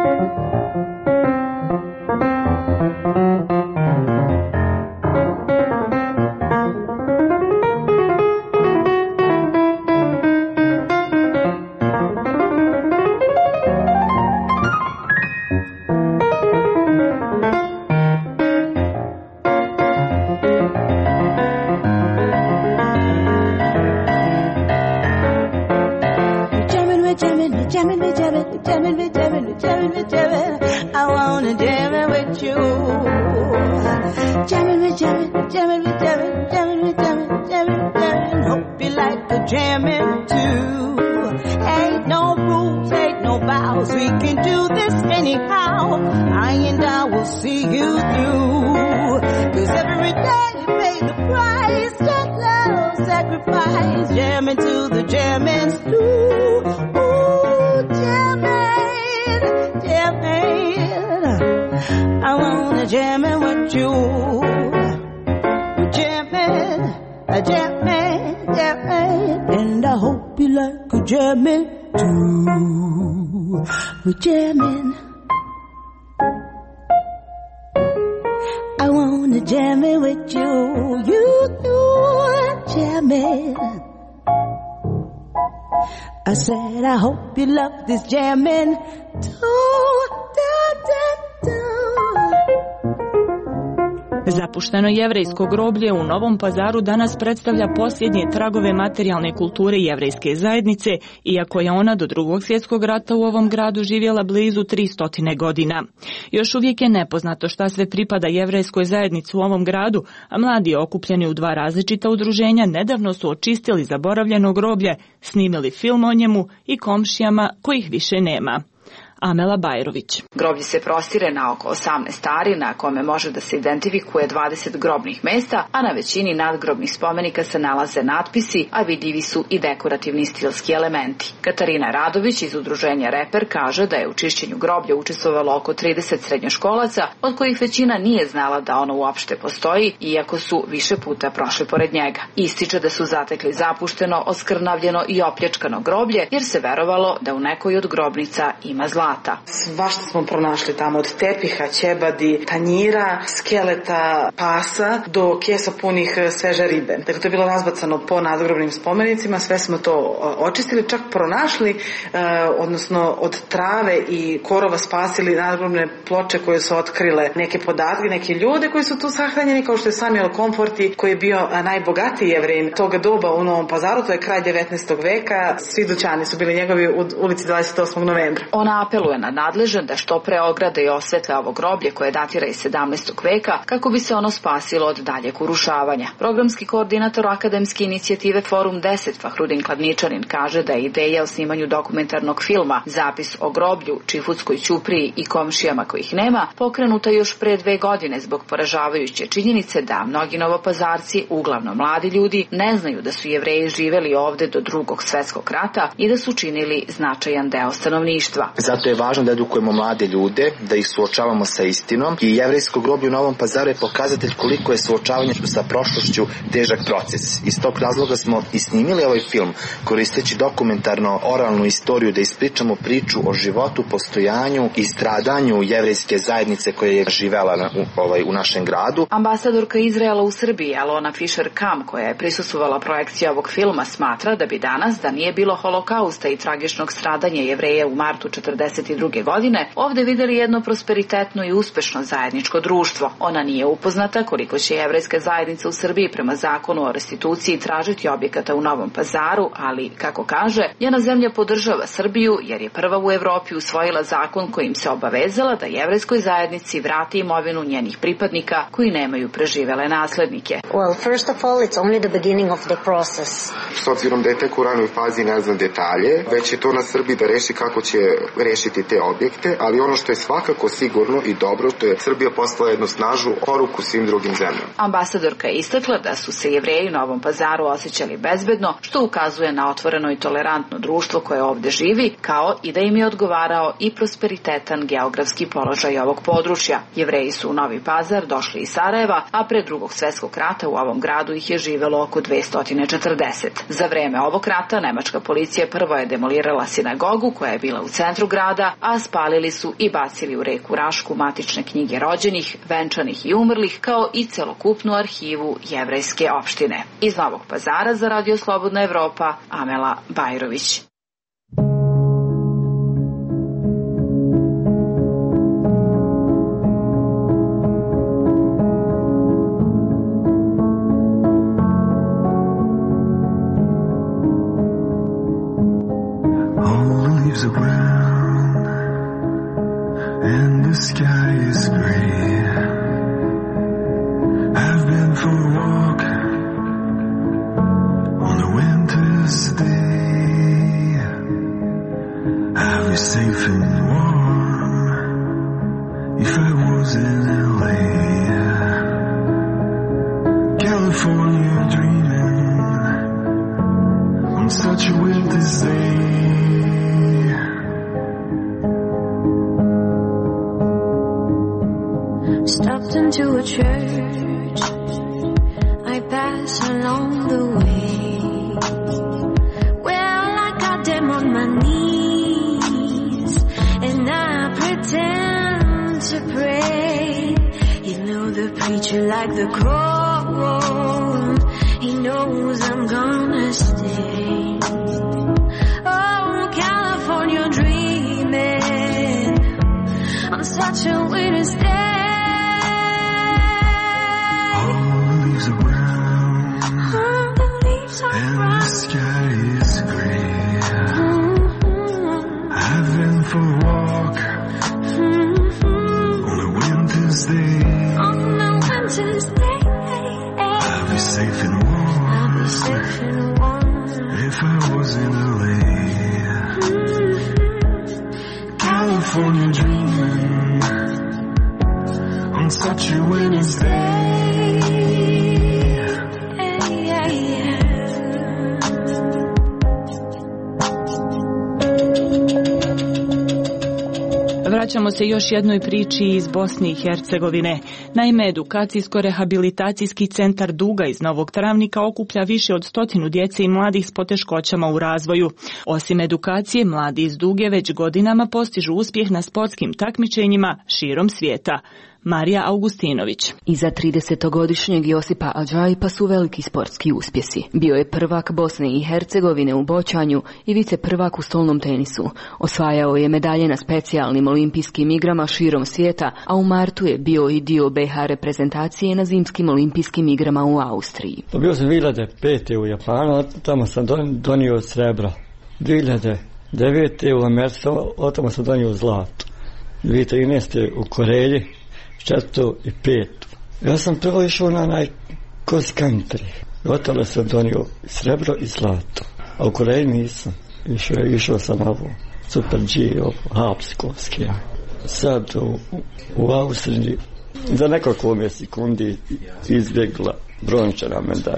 Jamming too. We're jamming. I wanna jam it with you. You know jamming. I said I hope you love this jamming too. Da, da, da. Zapušteno jevrejsko groblje u Novom Pazaru danas predstavlja posljednje tragove materijalne kulture jevrejske zajednice, iako je ona do Drugog svjetskog rata u ovom gradu živjela blizu tristo godina. Još uvijek je nepoznato šta sve pripada jevrejskoj zajednici u ovom gradu, a mladi okupljeni u dva različita udruženja nedavno su očistili zaboravljeno groblje, snimili film o njemu i komšijama kojih više nema. Amela Bajrović. Groblje se prostire na oko osamnaest ari, na kome može da se identifikuje dvadeset grobnih mesta, a na većini nadgrobnih spomenika se nalaze natpisi, a vidljivi su i dekorativni stilski elementi. Katarina Radović iz udruženja Reper kaže da je u čišćenju groblja učestvovalo oko trideset srednjoškolaca, od kojih većina nije znala da ono uopšte postoji, iako su više puta prošli pored njega. Ističe da su zatekli zapušteno, oskrnavljeno i opljačkano groblje, jer se verovalo da u nekoj od grobnica ima zla. Svašta smo pronašli tamo, od tepiha, ćebadi, tanjira, skeleta, pasa do kesa punih sveže ribe. Dakle, to je bilo razbacano po nadgrobnim spomenicima, sve smo to očistili, čak pronašli, eh, odnosno od trave i korova spasili nadgrobne ploče koje su otkrile neke podatke, neke ljude koji su tu sahranjeni, kao što je Samuel Komforti, koji je bio najbogatiji Jevrin toga doba u Novom Pazaru, to je kraj devetnaestog veka, svi dućani su bili njegovi u ulici dvadeset osmog novembra. Ona apeluje na nadležan da što pre ograde i osvetle ovo groblje koje datira iz sedamnaestog veka kako bi se ono spasilo od daljeg urušavanja. Programski koordinator akademske inicijative Forum deset Fahrudin Kladničanin kaže da je ideja o snimanju dokumentarnog filma Zapis o groblju, Čifutskoj ćupriji i komšijama kojih nema pokrenuta još pre dve godine zbog poražavajuće činjenice da mnogi novopazarci, uglavnom mladi ljudi, ne znaju da su Jevreji živeli ovde do Drugog svjetskog rata i da su činili značajan deo stanovništva. Zato što je važno da edukujemo mlade ljude, da ih suočavamo sa istinom, i jevrejsko groblje u Novom Pazaru je pokazatelj koliko je suočavanje sa prošlošću težak proces. Iz tog razloga smo i snimili ovaj film, koristeći dokumentarno oralnu istoriju da ispričamo priču o životu, postojanju i stradanju jevrejske zajednice koja je živela na, u, ovaj, u našem gradu. Ambasadorka Izraela u Srbiji, Alona Fischer-Kam, koja je prisustvovala projekciji ovog filma, smatra da bi danas, da nije bilo holokausta i tragičnog stradanja Jevreja u martu četrdeset druge godine, ovde videli jedno prosperitetno i uspešno zajedničko društvo. Ona nije upoznata koliko će jevrejska zajednica u Srbiji prema zakonu o restituciji tražiti objekata u Novom Pazaru, ali, kako kaže, njena zemlja podržava Srbiju jer je prva u Evropi usvojila zakon kojim se obavezala da jevrejskoj zajednici vrati imovinu njenih pripadnika koji nemaju preživele naslednike. Well, first of all, it's only the beginning of the process. S obzirom da je tek u ranoj fazi ne znam detalje, već je to na Srbiji da reši kako će rešiti te objekte, ali ono što je svakako sigurno i dobro, to je Srbija poslala jednu snažnu poruku svim drugim zemljama. Ambasadorka je istakla da su se Jevreji u Novom Pazaru osjećali bezbedno, što ukazuje na otvoreno i tolerantno društvo koje ovde živi, kao i da im je odgovarao i prosperitetan geografski položaj ovog područja. Jevreji su u Novi Pazar došli iz Sarajeva, a pre drugog svetskog rata u ovom gradu ih je živelo oko dvesta četrdeset. Za vreme ovog rata nemačka policija prvo je demolirala sinagogu koja je bila u centru grada, a spalili su i bacili u reku Rašku matične knjige rođenih, venčanih i umrlih, kao i celokupnu arhivu jevrejske opštine. Iz Novog Pazara za Radio Slobodna Evropa, Amela Bajrović. Are brown and the sky is gray. I've been for a walk on a winter's day. I'd be safe and warm if I was in L A. California dreaming on such a winter's day. Stopped into a church, I pass along the way. Well, I got them on my knees, and I pretend to pray. You know the preacher like the cold, he knows I'm gonna stay. Oh, California dreaming on such a winter's day. And the sky is gray. I've been for a walk on a winter's day. On a winter's day, I'll be safe and warm. I'll be safe and warm if I was in L A. California dreaming on such a winter's day. Vraćamo se još jednoj priči iz Bosne i Hercegovine. Naime, edukacijsko-rehabilitacijski centar Duga iz Novog Travnika okuplja više od stotinu djece i mladih s poteškoćama u razvoju. Osim edukacije, mladi iz Duge već godinama postižu uspjeh na sportskim takmičenjima širom svijeta. Marija Augustinović. Iza tridesetogodišnjeg Josipa Adžajpa su veliki sportski uspjesi. Bio je prvak Bosne i Hercegovine u boćanju i viceprvak u stolnom tenisu. Osvajao je medalje na specijalnim olimpijskim igrama širom svijeta, a u martu je bio i dio B H reprezentacije na zimskim olimpijskim igrama u Austriji. To bio sam dvije hiljade pete u Japanu, tamo sam donio srebro. dvije hiljade devete u Americi, od tamo sam donio zlato. dvije hiljade trinaeste u Koreji, četvrtu i petu. Ja sam prvo išao na onaj cross country. Gotovo sam donio srebro i zlato. A u Koreji nisam. Išao, išao sam ovo Super G, ovo Habskovski. Sad u, u Austriji za nekoliko mi sekundi izbjegla brončana medalja.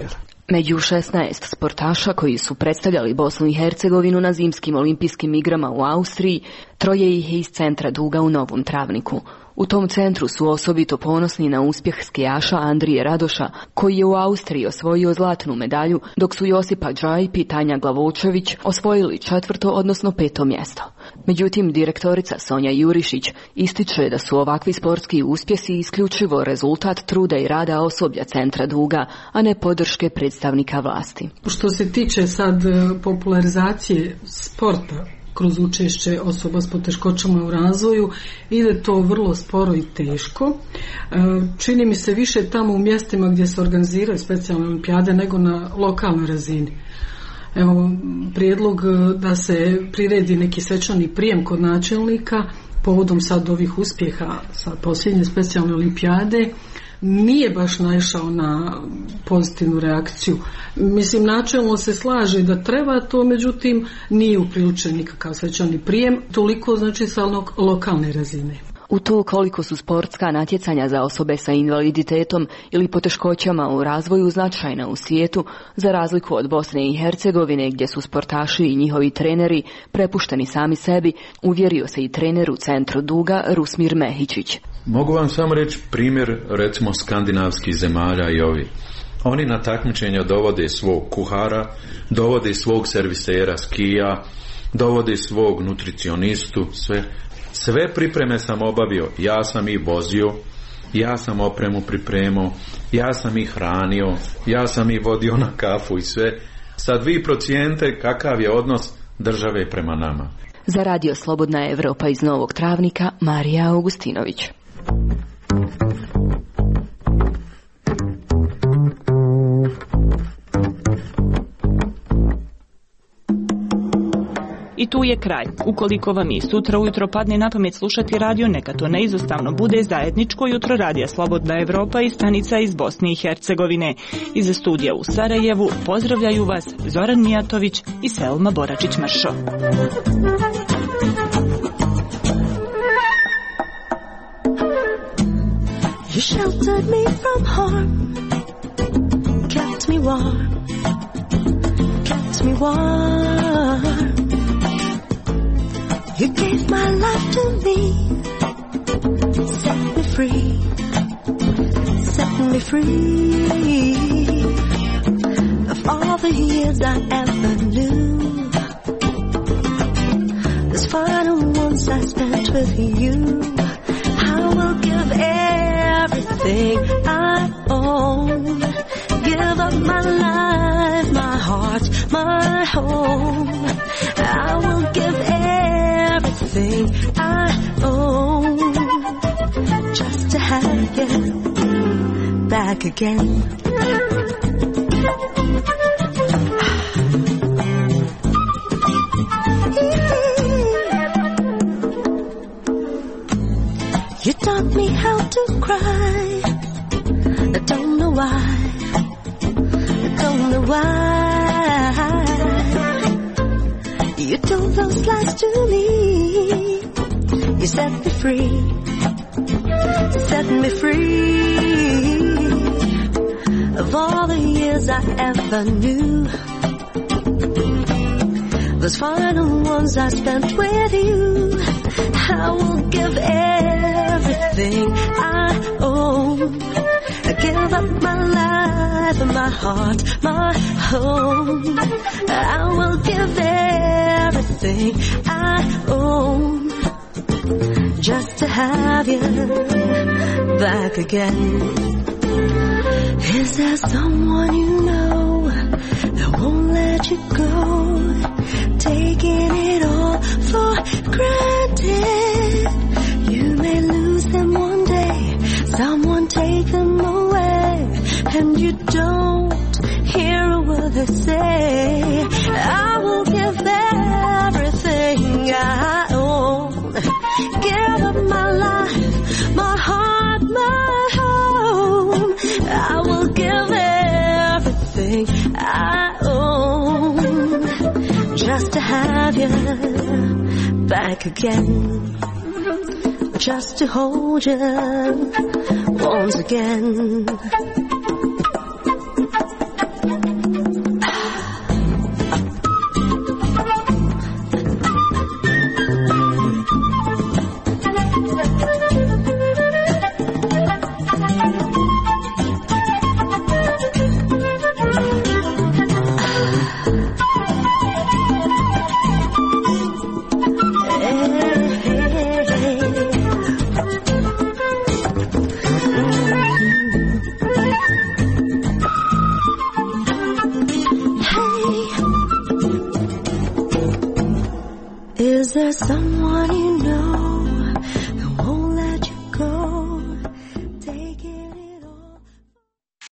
Među šesnaest sportaša koji su predstavljali Bosnu i Hercegovinu na zimskim olimpijskim igrama u Austriji, troje ih je iz centra Duga u Novom Travniku. U tom centru su osobito ponosni na uspjeh skijaša Andrije Radoša, koji je u Austriji osvojio zlatnu medalju, dok su Josipa Džajp i Tanja Glavočević osvojili četvrto, odnosno peto mjesto. Međutim, direktorica Sonja Jurišić ističe da su ovakvi sportski uspjesi isključivo rezultat truda i rada osoblja centra Duga, a ne podrške predstavnika vlasti. Što se tiče sad popularizacije sporta kroz učešće osoba s poteškoćama u razvoju, ide to vrlo sporo i teško. Čini mi se više tamo u mjestima gdje se organiziraju specijalne olimpijade nego na lokalnoj razini. Evo, prijedlog da se priredi neki svečani prijem kod načelnika povodom sad ovih uspjeha sa posljednje specijalne olimpijade nije baš naišao na pozitivnu reakciju. Mislim, načelno se slaže da treba to, međutim nije upriličen nikakav svečani prijem, toliko znači sa lokalne razine. U to koliko su sportska natjecanja za osobe sa invaliditetom ili poteškoćama u razvoju značajna u svijetu, za razliku od Bosne i Hercegovine gdje su sportaši i njihovi treneri prepušteni sami sebi, uvjerio se i trener u centru Duga Rusmir Mehičić. Mogu vam samo reći primjer recimo skandinavskih zemalja i ovi. Oni na takmičenja dovode svog kuhara, dovode svog servisera skija, dovode svog nutricionistu, sve. Sve pripreme sam obavio, ja sam ih vozio, ja sam opremu pripremao, ja sam ih hranio, ja sam ih vodio na kafu i sve. Sad vi procijenite kakav je odnos države prema nama. Za Radio Slobodna Evropa iz Novog Travnika, Marija Augustinović. I tu je kraj. Ukoliko vam i sutra ujutro padne na pamet slušati radio, neka to neizostavno bude zajedničko jutro Radija Slobodna Evropa i stanica iz Bosne i Hercegovine. Iz studija u Sarajevu pozdravljaju vas Zoran Mijatović i Selma Boračić-Mršo. You sheltered me from harm, kept me warm, kept me warm. You gave my life to me, set me free, set me free. Of all the years I ever knew, those final ones I spent with you, I will give everything I own. Give up my life, my heart, my home. I will give everything I own, just to have you back again. You taught me how to cry. I don't know why. I don't know why. You told those lies to me. You set me free. Set me free. Of all the years I ever knew, those final ones I spent with you, I will give everything I own. I give up my life and my heart, my home. I will give everything I own, just to have you back again. Is there someone you know that won't let you go, taking it all for granted? You may lose them one day, someone take them away, and you don't hear a word they say. I will give everything I own, give up my life, my heart, my home. I will give everything I own, just to have you back again, just to hold you once again. there someone you know